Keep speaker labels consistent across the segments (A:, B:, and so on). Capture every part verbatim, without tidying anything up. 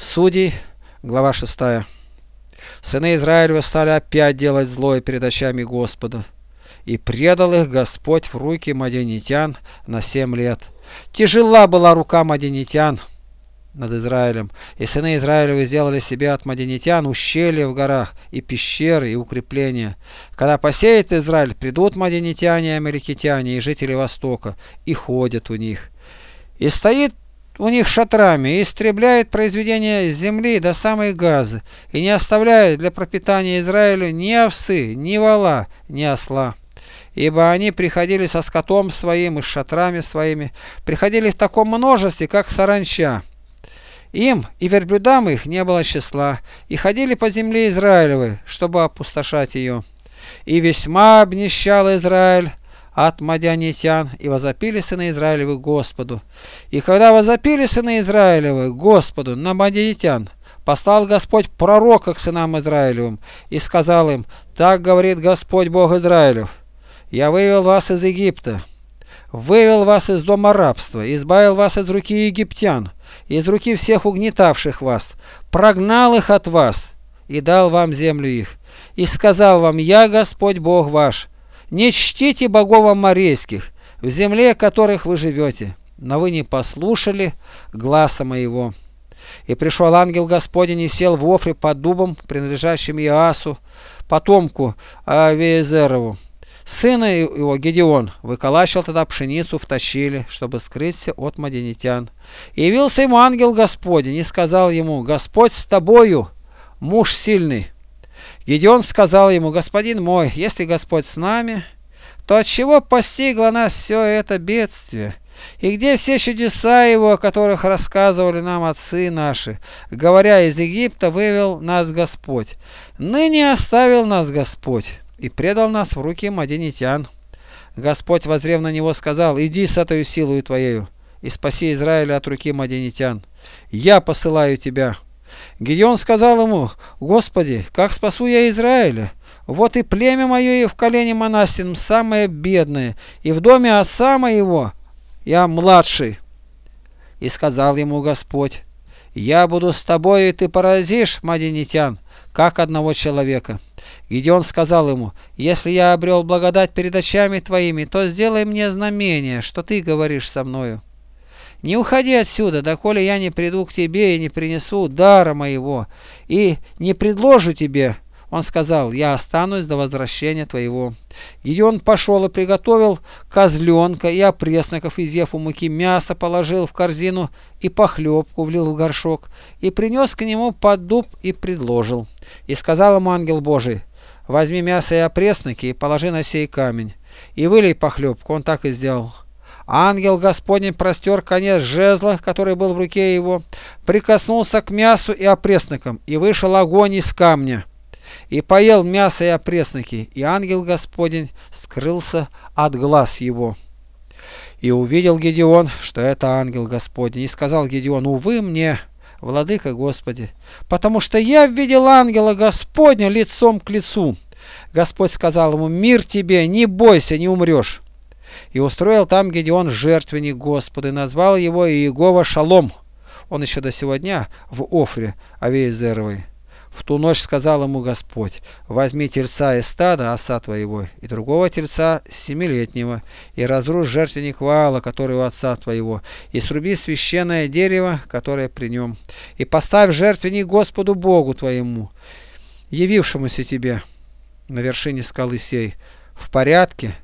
A: Судей, глава шестая. Сыны Израилевы стали опять делать злое перед очами Господа, и предал их Господь в руки мадианитян на семь лет. Тяжела была рука мадианитян над Израилем, и сыны Израилевы сделали себе от мадианитян ущелья в горах, и пещеры, и укрепления. Когда посеет Израиль, придут мадианитяне и амаликитяне, и жители Востока, и ходят у них. И стоит у них шатрами, и истребляет произведения земли до самой Газы, и не оставляет для пропитания Израилю ни овсы, ни вола, ни осла. Ибо они приходили со скотом своим и с шатрами своими, приходили в таком множестве, как саранча. Им и верблюдам их не было числа, и ходили по земле Израилевой, чтобы опустошать ее. И весьма обнищал Израиль от мадианитян, и возопили сыны Израилевы Господу. И когда возопили сыны Израилевы Господу на мадианитян, послал Господь пророка к сынам Израилевым, и сказал им: так говорит Господь Бог Израилев: я вывел вас из Египта, вывел вас из дома рабства, избавил вас из руки египтян, из руки всех угнетавших вас, прогнал их от вас и дал вам землю их, и сказал вам: я Господь Бог ваш. Не чтите богов аморейских, в земле которых вы живете, но вы не послушали гласа моего. И пришел ангел Господень и сел в Офре под дубом, принадлежащим Иасу, потомку Авиезерову. Сына его Гедеон выколачивал тогда пшеницу в Тащиле, чтобы скрыться от мадианитян. И явился ему ангел Господень и сказал ему: Господь с тобою, муж сильный. Гедеон сказал ему: господин мой, если Господь с нами, то отчего постигло нас все это бедствие? И где все чудеса его, о которых рассказывали нам отцы наши, говоря: из Египта вывел нас Господь? Ныне оставил нас Господь и предал нас в руки мадианитян. Господь, воззрев на него, сказал: иди с этой силою твоею и спаси Израиля от руки мадианитян. Я посылаю тебя. Гедеон сказал ему: Господи, как спасу я Израиля? Вот и племя мое и в колене Манассином самое бедное, и в доме отца моего я младший. И сказал ему Господь: я буду с тобой, и ты поразишь мадианитян, как одного человека. Гедеон сказал ему: если я обрел благодать перед очами твоими, то сделай мне знамение, что ты говоришь со мною. Не уходи отсюда, доколе я не приду к тебе и не принесу дара моего, и не предложу тебе. Он сказал: я останусь до возвращения твоего. Гедеон пошел и приготовил козленка и опресноков из ефу муки, мясо положил в корзину и похлебку влил в горшок, и принес к нему под дуб и предложил. И сказал ему ангел Божий: возьми мясо и опресноки и положи на сей камень, и вылей похлебку. Он так и сделал. Ангел Господень простер конец жезла, который был в руке его, прикоснулся к мясу и опреснокам, и вышел огонь из камня, и поел мясо и опресноки, и ангел Господень скрылся от глаз его. И увидел Гедеон, что это ангел Господень, и сказал Гедеон: увы мне, владыка Господи, потому что я видел ангела Господня лицом к лицу. Господь сказал ему: мир тебе, не бойся, не умрешь. И устроил там Гедеон жертвенник Господу, и назвал его Иегова Шалом. Он еще до сего дня в Офре Авиезеровой. В ту ночь сказал ему Господь: возьми тельца из стада отца твоего и другого тельца семилетнего, и разрушь жертвенник Ваала, который у отца твоего, и сруби священное дерево, которое при нем, и поставь жертвенник Господу Богу твоему, явившемуся тебе на вершине скалы сей, в порядке.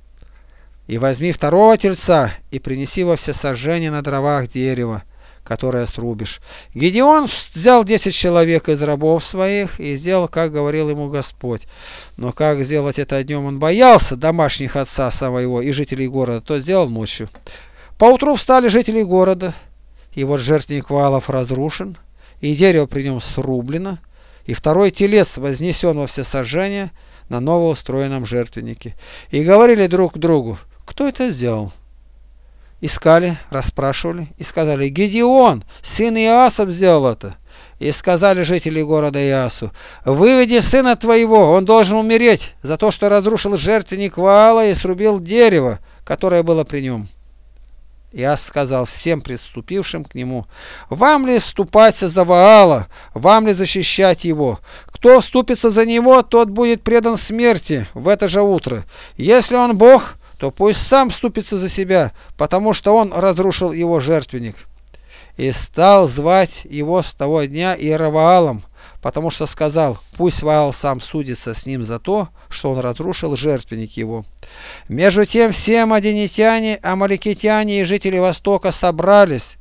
A: И возьми второго тельца и принеси во всесожжение на дровах дерева, которое срубишь. Гедеон взял десять человек из рабов своих и сделал, как говорил ему Господь. Но как сделать это днем он боялся домашних отца своего и жителей города, то сделал ночью. Поутру встали жители города, и вот жертвенник Ваалов разрушен, и дерево при нем срублено, и второй телец вознесен во всесожжение на новоустроенном жертвеннике. И говорили друг другу: кто это сделал? Искали, расспрашивали и сказали: Гедеон, сын Иасов, сделал это. И сказали жители города Иасу: выведи сына твоего, он должен умереть за то, что разрушил жертвенник Ваала и срубил дерево, которое было при нем. Иас сказал всем приступившим к нему: «Вам ли вступаться за Ваала? Вам ли защищать его? Кто вступится за него, тот будет предан смерти в это же утро. Если он Бог, то пусть сам вступится за себя, потому что он разрушил его жертвенник». И стал звать его с того дня Иеровоалом, потому что сказал: пусть Ваал сам судится с ним за то, что он разрушил жертвенник его. Между тем все мадианитяне, амаликитяне и жители Востока собрались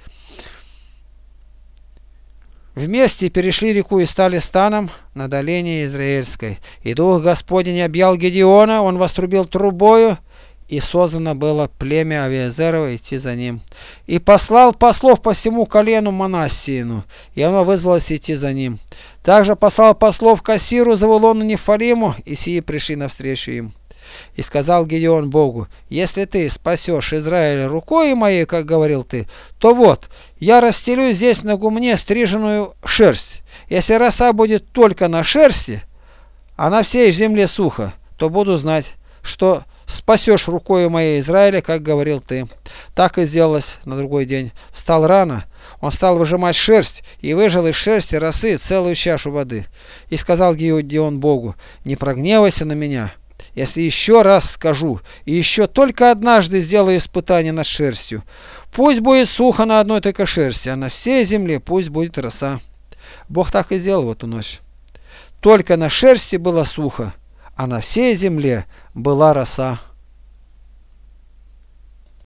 A: вместе, перешли реку и стали станом на долине Израильской. И дух Господень объял Гедеона, он вострубил трубою, и созвано было племя Авиезерово идти за ним. И послал послов по всему колену Манассиину, и оно вызвалось идти за ним. Также послал послов к Ассиру, Завулону, Нефалиму, и сии пришли навстречу им. И сказал Гедеон Богу: если ты спасешь Израиля рукой моей, как говорил ты, то вот, я расстелю здесь на гумне стриженную шерсть. Если роса будет только на шерсти, а на всей земле сухо, то буду знать, что спасешь рукою моей Израиля, как говорил ты. Так и сделалось на другой день. Встал рано, он стал выжимать шерсть, и выжал из шерсти росы целую чашу воды. И сказал Гедеон Богу: не прогневайся на меня, если еще раз скажу, и еще только однажды сделаю испытание над шерстью. Пусть будет сухо на одной только шерсти, а на всей земле пусть будет роса. Бог так и сделал в эту ночь. Только на шерсти было сухо, а на всей земле была роса.